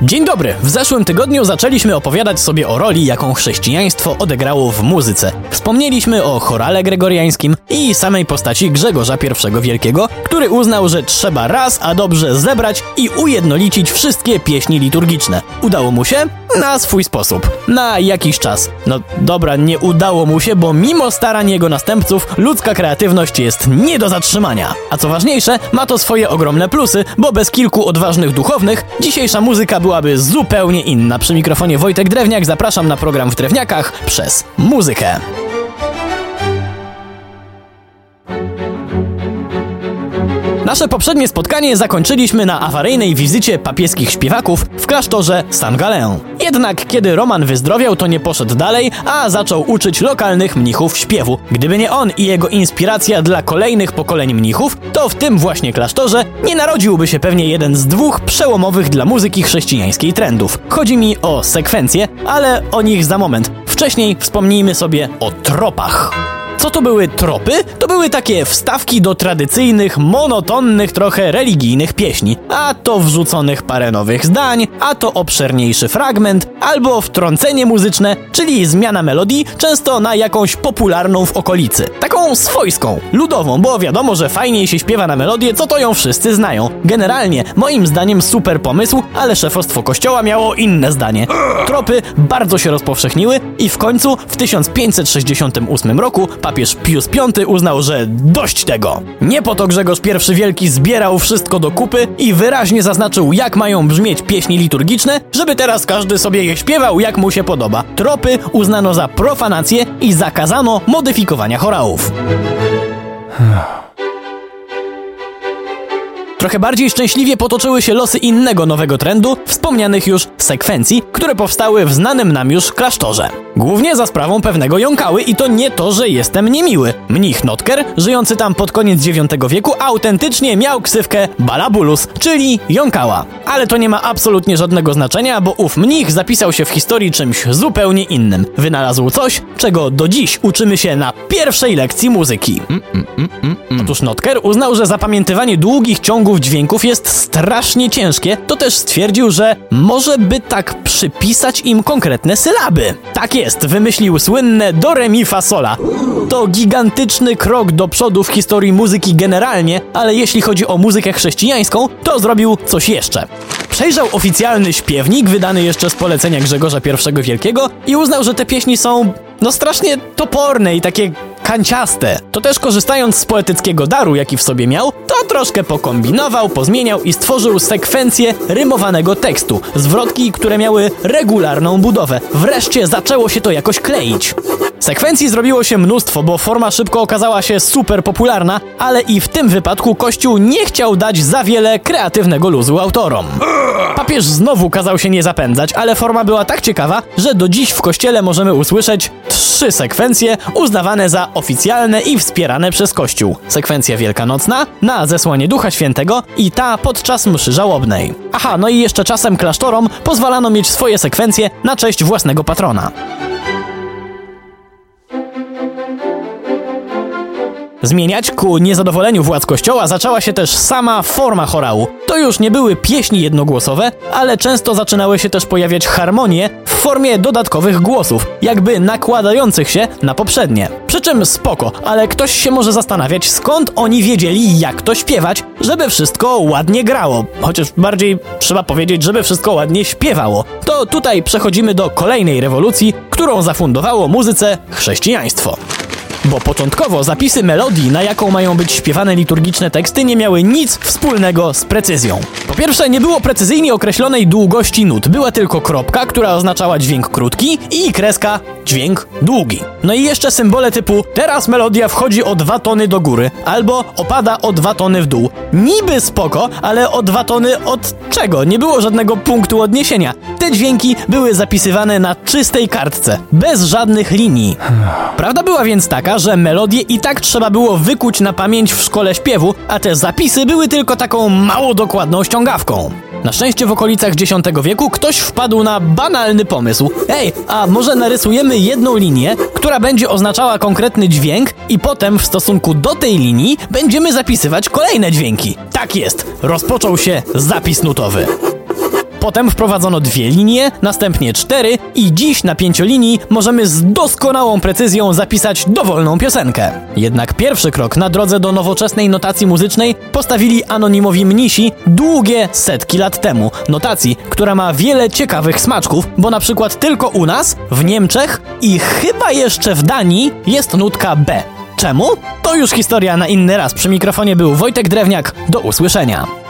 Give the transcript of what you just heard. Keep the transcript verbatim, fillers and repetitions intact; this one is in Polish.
Dzień dobry! W zeszłym tygodniu zaczęliśmy opowiadać sobie o roli, jaką chrześcijaństwo odegrało w muzyce. Wspomnieliśmy o chorale gregoriańskim i samej postaci Grzegorza I Wielkiego, który uznał, że trzeba raz a dobrze zebrać i ujednolicić wszystkie pieśni liturgiczne. Udało mu się? Na swój sposób. Na jakiś czas. No dobra, nie udało mu się, bo mimo starań jego następców ludzka kreatywność jest nie do zatrzymania. A co ważniejsze, ma to swoje ogromne plusy, bo bez kilku odważnych duchownych dzisiejsza muzyka byłaby zupełnie inna. Przy mikrofonie Wojtek Drewniak, zapraszam na program W Drewniakach przez muzykę. Nasze poprzednie spotkanie zakończyliśmy na awaryjnej wizycie papieskich śpiewaków w klasztorze Saint-Gallen. Jednak kiedy Roman wyzdrowiał, to nie poszedł dalej, a zaczął uczyć lokalnych mnichów śpiewu. Gdyby nie on i jego inspiracja dla kolejnych pokoleń mnichów, to w tym właśnie klasztorze nie narodziłby się pewnie jeden z dwóch przełomowych dla muzyki chrześcijańskiej trendów. Chodzi mi o sekwencje, ale o nich za moment. Wcześniej wspomnijmy sobie o tropach. Co to były tropy? To były takie wstawki do tradycyjnych, monotonnych, trochę religijnych pieśni. A to wrzuconych parę nowych zdań, a to obszerniejszy fragment, albo wtrącenie muzyczne, czyli zmiana melodii, często na jakąś popularną w okolicy. Taką swojską, ludową, bo wiadomo, że fajniej się śpiewa na melodię, co to ją wszyscy znają. Generalnie, moim zdaniem super pomysł, ale szefostwo kościoła miało inne zdanie. Tropy bardzo się rozpowszechniły i w końcu w tysiąc pięćset sześćdziesiątym ósmym roku papież Pius Piąty uznał, że dość tego. Nie po to Grzegorz I Wielki zbierał wszystko do kupy i wyraźnie zaznaczył, jak mają brzmieć pieśni liturgiczne, żeby teraz każdy sobie je śpiewał, jak mu się podoba. Tropy uznano za profanację i zakazano modyfikowania chorałów. Trochę bardziej szczęśliwie potoczyły się losy innego nowego trendu, wspomnianych już sekwencji, które powstały w znanym nam już klasztorze. Głównie za sprawą pewnego jąkały i to nie to, że jestem niemiły. Mnich Notker, żyjący tam pod koniec dziewiątego wieku, autentycznie miał ksywkę Balabulus, czyli jąkała. Ale to nie ma absolutnie żadnego znaczenia, bo ów mnich zapisał się w historii czymś zupełnie innym. Wynalazł coś, czego do dziś uczymy się na pierwszej lekcji muzyki. Mm, mm, mm, mm, mm. Otóż Notker uznał, że zapamiętywanie długich ciągów dźwięków jest strasznie ciężkie, to też stwierdził, że może by tak przypisać im konkretne sylaby. Tak jest, wymyślił słynne do re mi fa sola. To gigantyczny krok do przodu w historii muzyki generalnie, ale jeśli chodzi o muzykę chrześcijańską, to zrobił coś jeszcze. Przejrzał oficjalny śpiewnik, wydany jeszcze z polecenia Grzegorza I Wielkiego i uznał, że te pieśni są no strasznie toporne i takie kanciaste. To też korzystając z poetyckiego daru, jaki w sobie miał, to troszkę pokombinował, pozmieniał i stworzył sekwencję rymowanego tekstu. Zwrotki, które miały regularną budowę. Wreszcie zaczęło się to jakoś kleić. Sekwencji zrobiło się mnóstwo, bo forma szybko okazała się super popularna, ale i w tym wypadku Kościół nie chciał dać za wiele kreatywnego luzu autorom. Papież znowu kazał się nie zapędzać, ale forma była tak ciekawa, że do dziś w kościele możemy usłyszeć trzy sekwencje uznawane za oficjalne i wspierane przez Kościół. Sekwencja wielkanocna, na zesłanie Ducha Świętego i ta podczas mszy żałobnej. Aha, no i jeszcze czasem klasztorom pozwalano mieć swoje sekwencje na cześć własnego patrona. Zmieniać ku niezadowoleniu władz kościoła zaczęła się też sama forma chorału. To już nie były pieśni jednogłosowe, ale często zaczynały się też pojawiać harmonie w formie dodatkowych głosów, jakby nakładających się na poprzednie. Przy czym spoko, ale ktoś się może zastanawiać, skąd oni wiedzieli, jak to śpiewać, żeby wszystko ładnie grało. Chociaż bardziej trzeba powiedzieć, żeby wszystko ładnie śpiewało. To tutaj przechodzimy do kolejnej rewolucji, którą zafundowało muzyce chrześcijaństwo. Bo początkowo zapisy melodii, na jaką mają być śpiewane liturgiczne teksty, nie miały nic wspólnego z precyzją. Po pierwsze, nie było precyzyjnie określonej długości nut. Była tylko kropka, która oznaczała dźwięk krótki i kreska dźwięk długi. No i jeszcze symbole typu teraz melodia wchodzi o dwa tony do góry albo opada o dwa tony w dół. Niby spoko, ale o dwa tony od czego? Nie było żadnego punktu odniesienia. Te dźwięki były zapisywane na czystej kartce, bez żadnych linii. Prawda była więc taka, że melodię i tak trzeba było wykuć na pamięć w szkole śpiewu, a te zapisy były tylko taką mało dokładną ściągawką. Na szczęście w okolicach dziesiątego wieku ktoś wpadł na banalny pomysł. Ej, a może narysujemy jedną linię, która będzie oznaczała konkretny dźwięk i potem w stosunku do tej linii będziemy zapisywać kolejne dźwięki. Tak jest, rozpoczął się zapis nutowy. Potem wprowadzono dwie linie, następnie cztery i dziś na pięciolinii możemy z doskonałą precyzją zapisać dowolną piosenkę. Jednak pierwszy krok na drodze do nowoczesnej notacji muzycznej postawili anonimowi mnisi długie setki lat temu. Notacji, która ma wiele ciekawych smaczków, bo na przykład tylko u nas, w Niemczech i chyba jeszcze w Danii jest nutka B. Czemu? To już historia na inny raz. Przy mikrofonie był Wojtek Drewniak. Do usłyszenia.